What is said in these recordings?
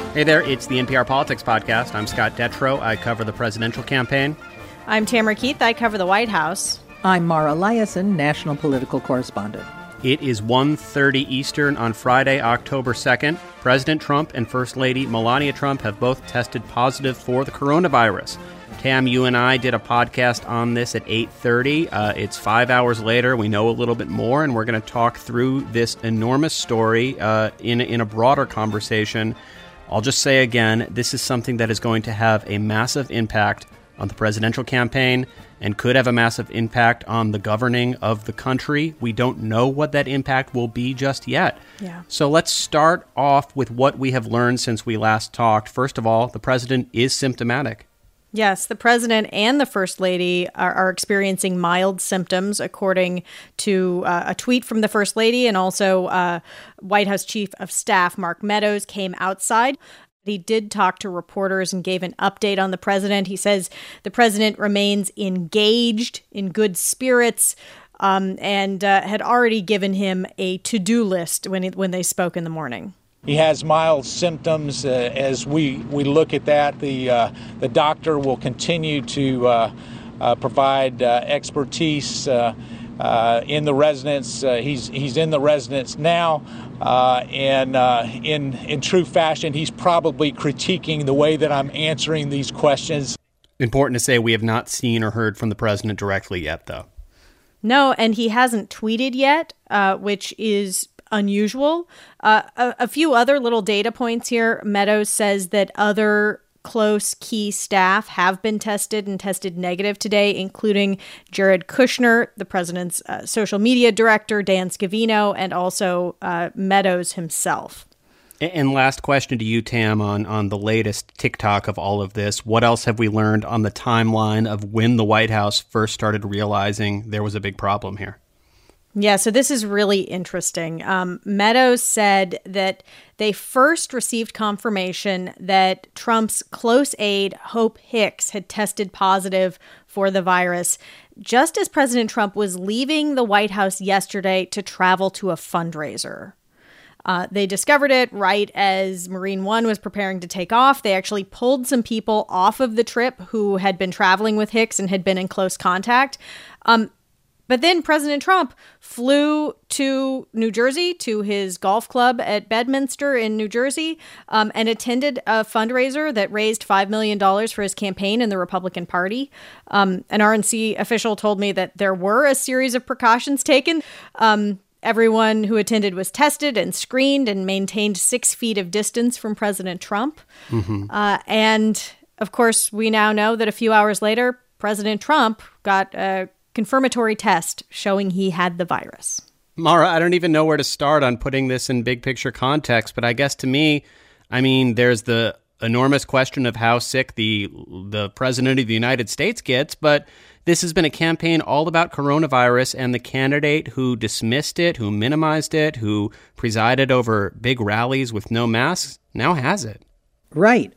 Hey there, it's the NPR Politics Podcast. I'm Scott Detrow. I cover the presidential campaign. I'm Tamara Keith. I cover the White House. I'm Mara Liasson, national political correspondent. It is 1:30 Eastern on Friday, October 2nd. President Trump and First Lady Melania Trump have both tested positive for the coronavirus. Tam, you and I did a podcast on this at 8:30. It's 5 hours later. We know a little bit more, and we're going to talk through this enormous story in a broader conversation. I'll just say again, this is something that is going to have a massive impact on the presidential campaign and could have a massive impact on the governing of the country. We don't know what that impact will be just yet. Yeah. So let's start off with what we have learned since we last talked. First of all, the president is symptomatic. Yes, the president and the first lady are experiencing mild symptoms, according to a tweet from the first lady, and also White House Chief of Staff Mark Meadows came outside. He did talk to reporters and gave an update on the president. He says the president remains engaged, in good spirits, and had already given him a to-do list when they spoke in the morning. He has mild symptoms. As we look at that, the doctor will continue to provide expertise in the residence. He's in the residence now, and in true fashion, he's probably critiquing the way that I'm answering these questions. Important to say we have not seen or heard from the president directly yet, though. No, and he hasn't tweeted yet, which is unusual. A few other little data points here. Meadows says that other close key staff have been tested and tested negative today, including Jared Kushner, the president's social media director, Dan Scavino, and also Meadows himself. And last question to you, Tam, on the latest TikTok of all of this. What else have we learned on the timeline of when the White House first started realizing there was a big problem here? Yeah, so this is really interesting. Meadows said that they first received confirmation that Trump's close aide, Hope Hicks, had tested positive for the virus just as President Trump was leaving the White House yesterday to travel to a fundraiser. They discovered it right as Marine One was preparing to take off. They actually pulled some people off of the trip who had been traveling with Hicks and had been in close contact. But then President Trump flew to New Jersey, to his golf club at Bedminster in New Jersey, and attended a fundraiser that raised $5 million for his campaign in the Republican Party. An RNC official told me that there were a series of precautions taken. Everyone who attended was tested and screened and maintained 6 feet of distance from President Trump. Mm-hmm. And, of course, we now know that a few hours later, President Trump got a confirmatory test showing he had the virus. Mara, I don't even know where to start on putting this in big picture context, but I guess to me, there's the enormous question of how sick the president of the United States gets, but this has been a campaign all about coronavirus, and the candidate who dismissed it, who minimized it, who presided over big rallies with no masks, now has it. Right.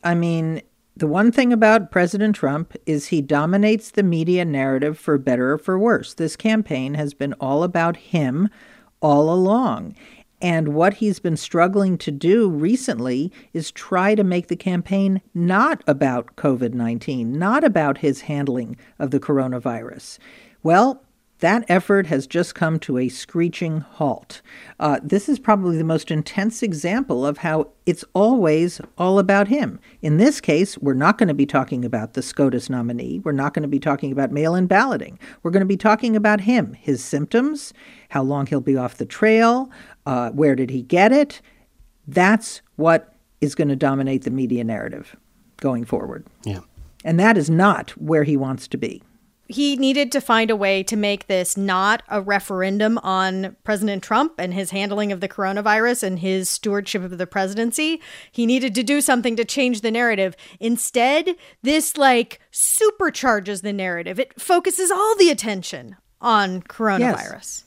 The one thing about President Trump is he dominates the media narrative for better or for worse. This campaign has been all about him all along. And what he's been struggling to do recently is try to make the campaign not about COVID-19, not about his handling of the coronavirus. Well, that effort has just come to a screeching halt. This is probably the most intense example of how it's always all about him. In this case, we're not going to be talking about the SCOTUS nominee. We're not going to be talking about mail-in balloting. We're going to be talking about him, his symptoms, how long he'll be off the trail, where did he get it. That's what is going to dominate the media narrative going forward. Yeah. And that is not where he wants to be. He needed to find a way to make this not a referendum on President Trump and his handling of the coronavirus and his stewardship of the presidency. He needed to do something to change the narrative. Instead, this supercharges the narrative. It focuses all the attention on coronavirus. Yes.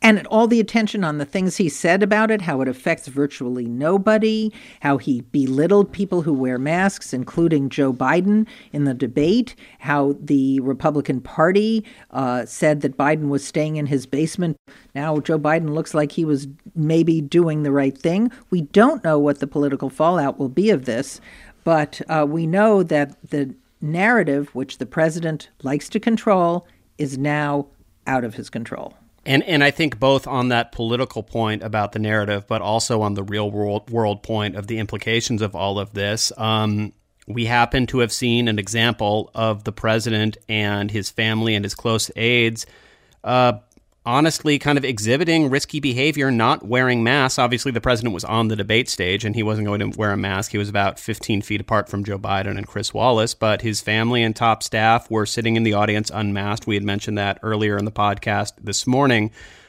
And all the attention on the things he said about it, how it affects virtually nobody, how he belittled people who wear masks, including Joe Biden in the debate, how the Republican Party said that Biden was staying in his basement. Now Joe Biden looks like he was maybe doing the right thing. We don't know what the political fallout will be of this, but we know that the narrative, which the president likes to control, is now out of his control. And I think both on that political point about the narrative, but also on the real world point of the implications of all of this, we happen to have seen an example of the president and his family and his close aides honestly kind of exhibiting risky behavior, not wearing masks. Obviously, the president was on the debate stage and he wasn't going to wear a mask. He was about 15 feet apart from Joe Biden and Chris Wallace, but his family and top staff were sitting in the audience unmasked. We had mentioned that earlier in the podcast this morning.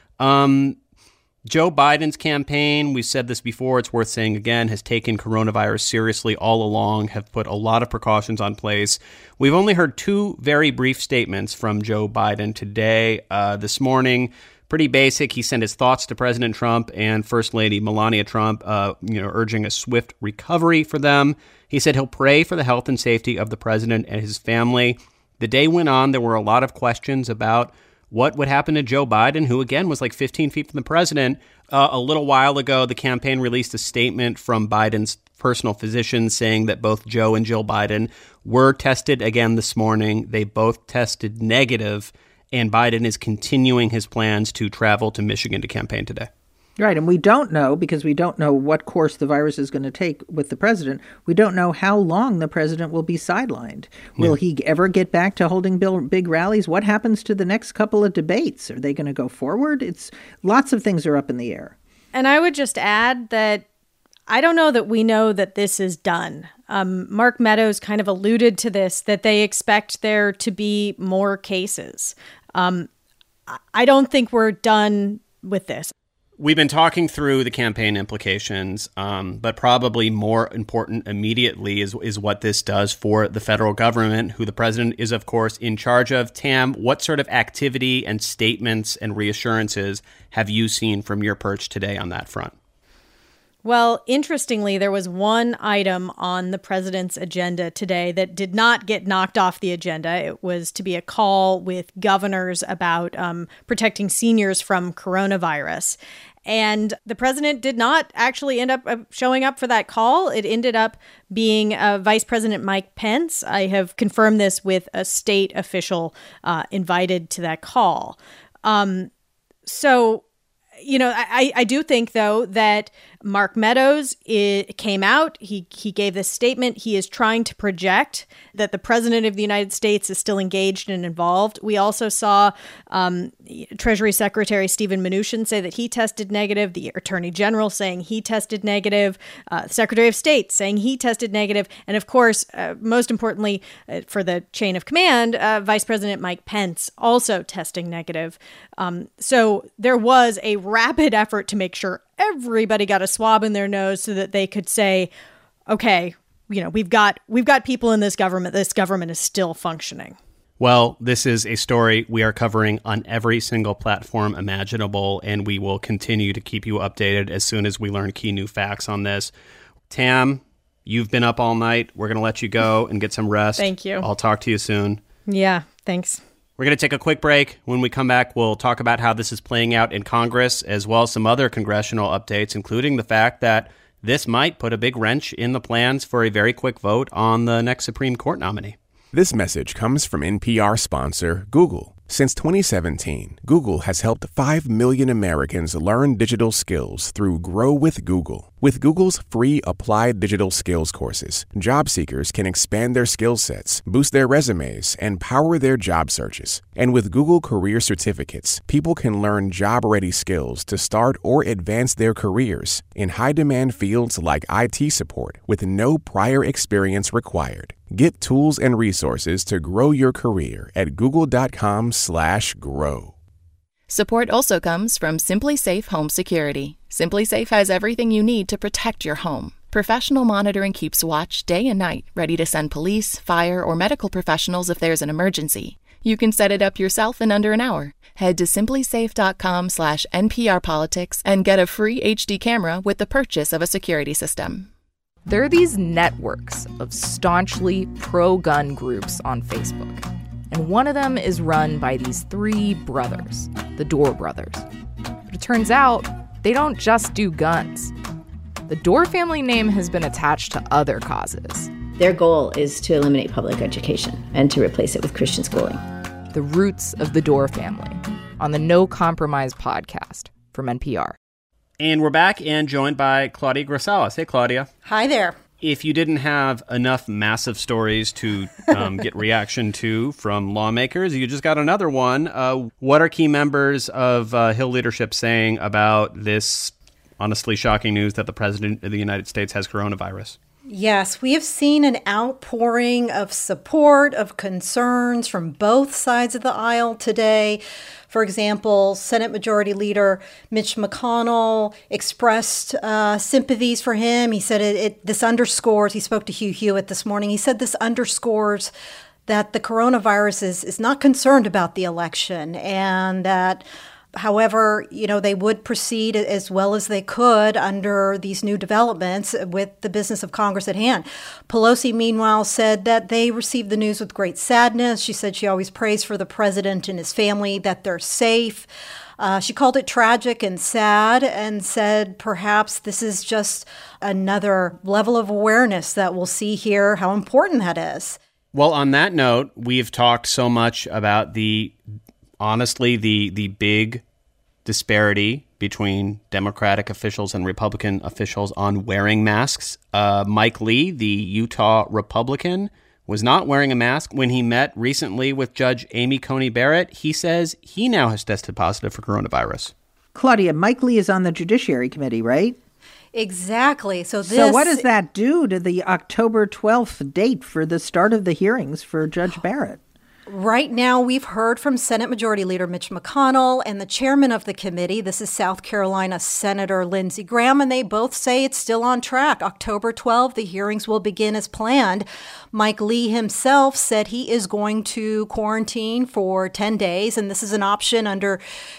Joe Biden's campaign, we've said this before, it's worth saying again, has taken coronavirus seriously all along, have put a lot of precautions on place. We've only heard two very brief statements from Joe Biden today. This morning, pretty basic. He sent his thoughts to President Trump and First Lady Melania Trump, urging a swift recovery for them. He said he'll pray for the health and safety of the president and his family. The day went on. There were a lot of questions about what would happen to Joe Biden, who, again, was like 15 feet from the president. A little while ago, the campaign released a statement from Biden's personal physician saying that both Joe and Jill Biden were tested again this morning. They both tested negative, and Biden is continuing his plans to travel to Michigan to campaign today. Right, and we don't know, because we don't know what course the virus is going to take with the president, we don't know how long the president will be sidelined. Will he ever get back to holding big rallies? What happens to the next couple of debates? Are they going to go forward? Lots of things are up in the air. And I would just add that I don't know that we know that this is done. Mark Meadows kind of alluded to this, that they expect there to be more cases. I don't think we're done with this. We've been talking through the campaign implications, but probably more important immediately is what this does for the federal government, who the president is, of course, in charge of. Tam, what sort of activity and statements and reassurances have you seen from your perch today on that front? Well, interestingly, there was one item on the president's agenda today that did not get knocked off the agenda. It was to be a call with governors about protecting seniors from coronavirus. And the president did not actually end up showing up for that call. It ended up being Vice President Mike Pence. I have confirmed this with a state official invited to that call. I do think, though, that Mark Meadows came out. He gave this statement. He is trying to project that the president of the United States is still engaged and involved. We also saw Treasury Secretary Steven Mnuchin say that he tested negative, the Attorney General saying he tested negative, Secretary of State saying he tested negative, and of course, most importantly, for the chain of command, Vice President Mike Pence also testing negative. So there was a rapid effort to make sure everybody got a swab in their nose so that they could say, okay, we've got people in this government. This government is still functioning. Well, this is a story we are covering on every single platform imaginable, and we will continue to keep you updated as soon as we learn key new facts on this. Tam, you've been up all night. We're going to let you go and get some rest. Thank you. I'll talk to you soon. Yeah, thanks. We're going to take a quick break. When we come back, we'll talk about how this is playing out in Congress, as well as some other congressional updates, including the fact that this might put a big wrench in the plans for a very quick vote on the next Supreme Court nominee. This message comes from NPR sponsor Google. Since 2017, Google has helped 5 million Americans learn digital skills through Grow with Google. With Google's free applied digital skills courses, job seekers can expand their skill sets, boost their resumes, and power their job searches. And with Google Career Certificates, people can learn job-ready skills to start or advance their careers in high-demand fields like IT support with no prior experience required. Get tools and resources to grow your career at google.com/grow. Support also comes from Simply Safe Home Security. Simply Safe has everything you need to protect your home. Professional monitoring keeps watch day and night, ready to send police, fire, or medical professionals if there's an emergency. You can set it up yourself in under an hour. Head to simplysafe.com/NPRPolitics and get a free HD camera with the purchase of a security system. There are these networks of staunchly pro-gun groups on Facebook. And one of them is run by these three brothers, the Dorr brothers. But it turns out they don't just do guns. The Dorr family name has been attached to other causes. Their goal is to eliminate public education and to replace it with Christian schooling. The Roots of the Dorr Family on the No Compromise podcast from NPR. And we're back and joined by Claudia Grisales. Hey, Claudia. Hi there. If you didn't have enough massive stories to get reaction to from lawmakers, you just got another one. What are key members of Hill leadership saying about this honestly shocking news that the president of the United States has coronavirus? Yes, we have seen an outpouring of support, of concerns from both sides of the aisle today. For example, Senate Majority Leader Mitch McConnell expressed sympathies for him. He said this underscores, he spoke to Hugh Hewitt this morning, he said this underscores that the coronavirus is not concerned about the election, and that however, they would proceed as well as they could under these new developments with the business of Congress at hand. Pelosi, meanwhile, said that they received the news with great sadness. She said she always prays for the president and his family, that they're safe. She called it tragic and sad and said perhaps this is just another level of awareness that we'll see here, how important that is. Well, on that note, we've talked so much about the big disparity between Democratic officials and Republican officials on wearing masks. Mike Lee, the Utah Republican, was not wearing a mask when he met recently with Judge Amy Coney Barrett. He says he now has tested positive for coronavirus. Claudia, Mike Lee is on the Judiciary Committee, right? Exactly. So what does that do to the October 12th date for the start of the hearings for Judge Barrett? Right now, we've heard from Senate Majority Leader Mitch McConnell and the chairman of the committee. This is South Carolina Senator Lindsey Graham, and they both say it's still on track. October 12th, the hearings will begin as planned. Mike Lee himself said he is going to quarantine for 10 days, and this is an option under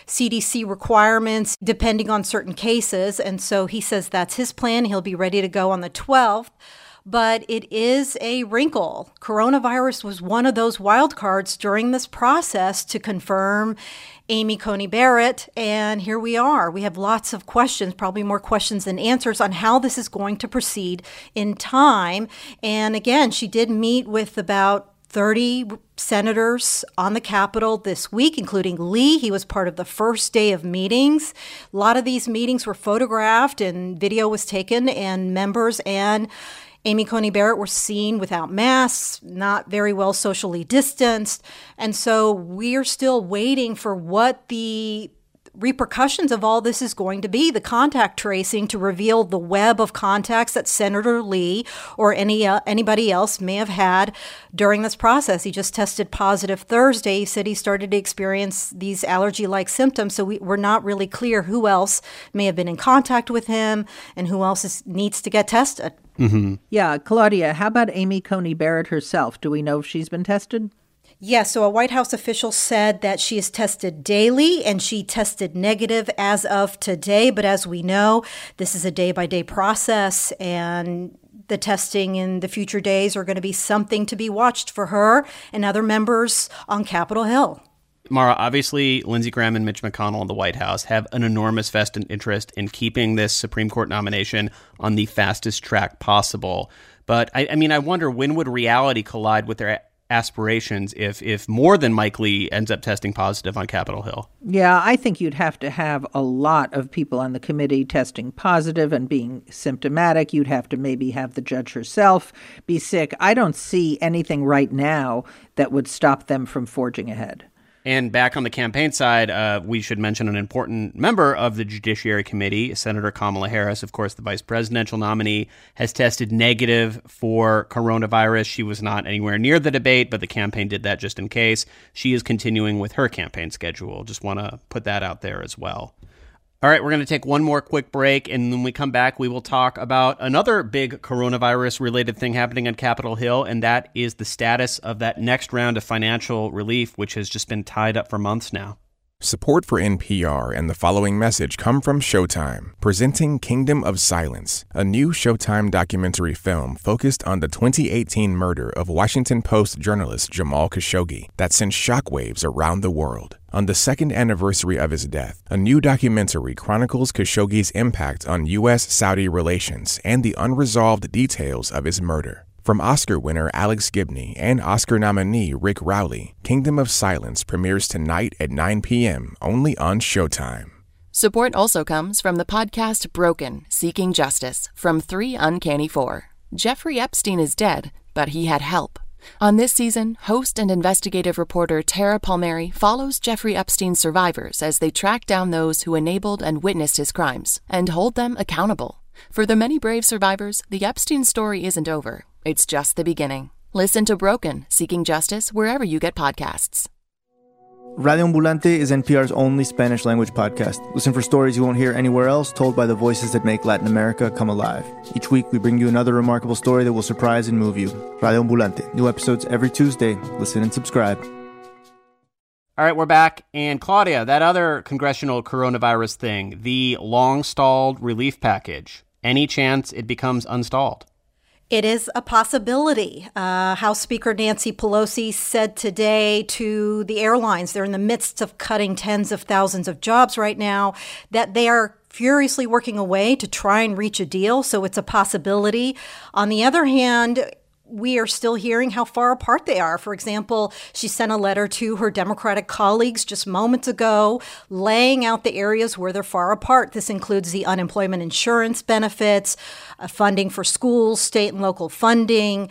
CDC requirements depending on certain cases. And so he says that's his plan. He'll be ready to go on the 12th. But it is a wrinkle. Coronavirus was one of those wild cards during this process to confirm Amy Coney Barrett. And here we are. We have lots of questions, probably more questions than answers, on how this is going to proceed in time. And again, she did meet with about 30 senators on the Capitol this week, including Lee. He was part of the first day of meetings. A lot of these meetings were photographed and video was taken, and members and Amy Coney Barrett were seen without masks, not very well socially distanced. And so we're still waiting for what the repercussions of all this is going to be, the contact tracing to reveal the web of contacts that Senator Lee or anybody else may have had during this process. He just tested positive Thursday. He said he started to experience these allergy-like symptoms, so we're not really clear who else may have been in contact with him and who else needs to get tested. Mm-hmm. Yeah, Claudia, how about Amy Coney Barrett herself? Do we know if she's been tested? Yes, so a White House official said that she is tested daily, and she tested negative as of today. But as we know, this is a day-by-day process, and the testing in the future days are going to be something to be watched for her and other members on Capitol Hill. Mara, obviously, Lindsey Graham and Mitch McConnell in the White House have an enormous vested interest in keeping this Supreme Court nomination on the fastest track possible. But, I mean, I wonder, when would reality collide with their aspirations if more than Mike Lee ends up testing positive on Capitol Hill? Yeah, I think you'd have to have a lot of people on the committee testing positive and being symptomatic. You'd have to maybe have the judge herself be sick. I don't see anything right now that would stop them from forging ahead. And back on the campaign side, we should mention an important member of the Judiciary Committee, Senator Kamala Harris, of course, the vice presidential nominee, has tested negative for coronavirus. She was not anywhere near the debate, but the campaign did that just in case. She is continuing with her campaign schedule. Just want to put that out there as well. All right, we're going to take one more quick break, and when we come back, we will talk about another big coronavirus-related thing happening on Capitol Hill, and that is the status of that next round of financial relief, which has just been tied up for months now. Support for NPR and the following message come from Showtime, presenting Kingdom of Silence, a new Showtime documentary film focused on the 2018 murder of Washington Post journalist Jamal Khashoggi that sent shockwaves around the world. On the second anniversary of his death, a new documentary chronicles Khashoggi's impact on U.S.-Saudi relations and the unresolved details of his murder. From Oscar winner Alex Gibney and Oscar nominee Rick Rowley, Kingdom of Silence premieres tonight at 9 p.m. only on Showtime. Support also comes from the podcast Broken, Seeking Justice from 3 Uncanny 4. Jeffrey Epstein is dead, but he had help. On this season, host and investigative reporter Tara Palmieri follows Jeffrey Epstein's survivors as they track down those who enabled and witnessed his crimes and hold them accountable. For the many brave survivors, the Epstein story isn't over. It's just the beginning. Listen to Broken, Seeking Justice wherever you get podcasts. Radio Ambulante is NPR's only Spanish-language podcast. Listen for stories you won't hear anywhere else, told by the voices that make Latin America come alive. Each week, we bring you another remarkable story that will surprise and move you. Radio Ambulante. New episodes every Tuesday. Listen and subscribe. All right, we're back. And Claudia, that other congressional coronavirus thing, the long-stalled relief package, any chance it becomes unstalled? It is a possibility. House Speaker Nancy Pelosi said today to the airlines, they're in the midst of cutting tens of thousands of jobs right now, that they are furiously working away to try and reach a deal. So it's a possibility. On the other hand, we are still hearing how far apart they are. For example, she sent a letter to her Democratic colleagues just moments ago, laying out the areas where they're far apart. This includes the unemployment insurance benefits, funding for schools, state and local funding,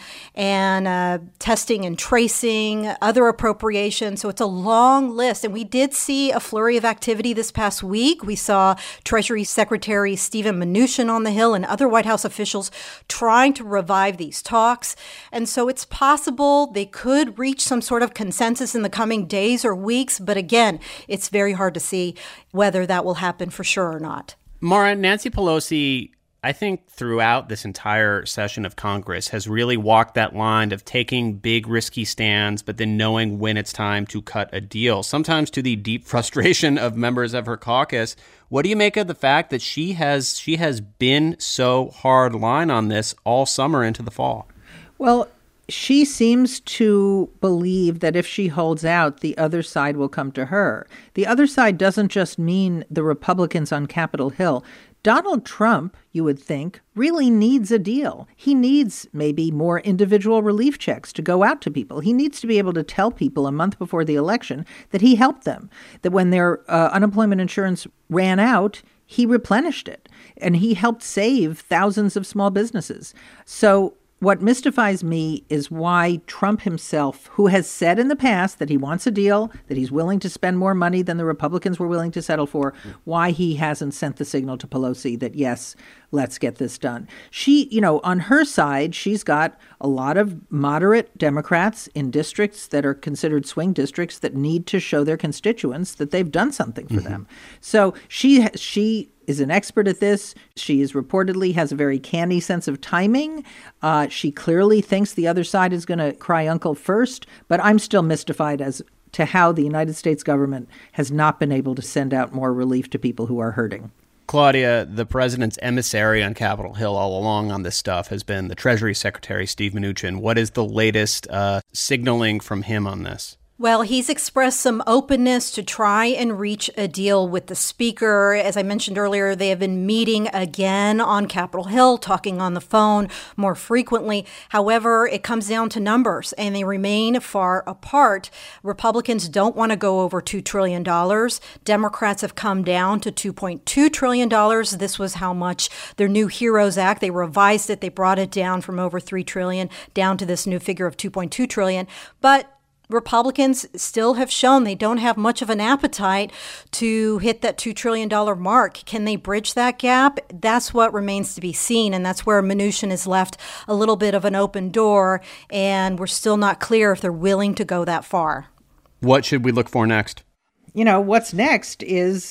and testing and tracing, other appropriations. So it's a long list. And we did see a flurry of activity this past week. We saw Treasury Secretary Steven Mnuchin on the Hill and other White House officials trying to revive these talks. And so it's possible they could reach some sort of consensus in the coming days or weeks. But again, it's very hard to see whether that will happen for sure or not. Mara, Nancy Pelosi, I think throughout this entire session of Congress, has really walked that line of taking big, risky stands, but then knowing when it's time to cut a deal, sometimes to the deep frustration of members of her caucus. What do you make of the fact that she has been so hard line on this all summer into the fall? Well, she seems to believe that if she holds out, the other side will come to her. The other side doesn't just mean the Republicans on Capitol Hill. Donald Trump, you would think, really needs a deal. He needs maybe more individual relief checks to go out to people. He needs to be able to tell people a month before the election that he helped them, that when their unemployment insurance ran out, he replenished it, and he helped save thousands of small businesses. So what mystifies me is why Trump himself, who has said in the past that he wants a deal, that he's willing to spend more money than the Republicans were willing to settle for, why he hasn't sent the signal to Pelosi that, yes, let's get this done. She, on her side, she's got a lot of moderate Democrats in districts that are considered swing districts that need to show their constituents that they've done something for them. So she is an expert at this. She reportedly has a very canny sense of timing. She clearly thinks the other side is going to cry uncle first, but I'm still mystified as to how the United States government has not been able to send out more relief to people who are hurting. Claudia, the president's emissary on Capitol Hill all along on this stuff has been the Treasury Secretary, Steve Mnuchin. What is the latest signaling from him on this? Well, he's expressed some openness to try and reach a deal with the speaker. As I mentioned earlier, they have been meeting again on Capitol Hill, talking on the phone more frequently. However, it comes down to numbers, and they remain far apart. Republicans don't want to go over $2 trillion. Democrats have come down to $2.2 trillion. This was how much their new HEROES Act, they revised it. They brought it down from over $3 trillion down to this new figure of $2.2 trillion. But Republicans still have shown they don't have much of an appetite to hit that $2 trillion mark. Can they bridge that gap? That's what remains to be seen, and that's where Mnuchin has left a little bit of an open door, and we're still not clear if they're willing to go that far. What should we look for next? What's next is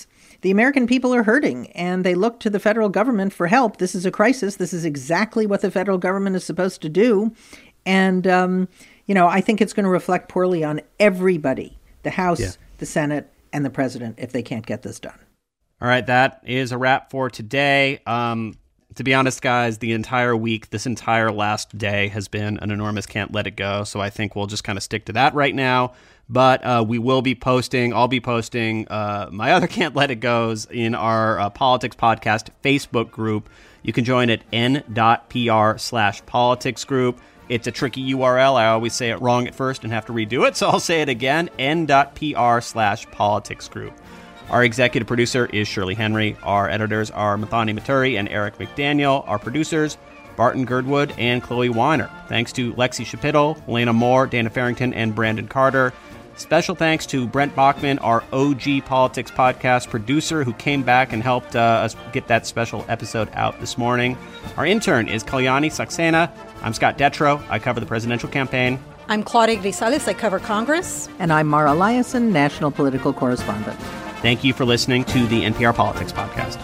the American people are hurting and they look to the federal government for help. This is a crisis. This is exactly what the federal government is supposed to do. And, I think it's going to reflect poorly on everybody, the House, the Senate, and the president, if they can't get this done. All right, that is a wrap for today. To be honest, guys, the entire week, this entire last day has been an enormous can't let it go. So I think we'll just kind of stick to that right now. But we will be posting, I'll be posting my other can't let it goes in our Politics Podcast Facebook group. You can join at n.pr/politics group. It's a tricky URL. I always say it wrong at first and have to redo it. So I'll say it again, n.pr/politics group. Our executive producer is Shirley Henry. Our editors are Mathani Maturi and Eric McDaniel. Our producers, Barton Girdwood and Chloe Weiner. Thanks to Lexi Shapittle, Elena Moore, Dana Farrington, and Brandon Carter. Special thanks to Brent Bachman, our OG Politics Podcast producer, who came back and helped us get that special episode out this morning. Our intern is Kalyani Saxena. I'm Scott Detrow. I cover the presidential campaign. I'm Claudia Grisales. I cover Congress. And I'm Mara Liasson, national political correspondent. Thank you for listening to the NPR Politics Podcast.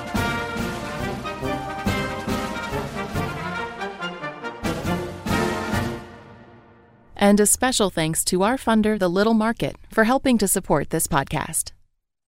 And a special thanks to our funder, The Little Market, for helping to support this podcast.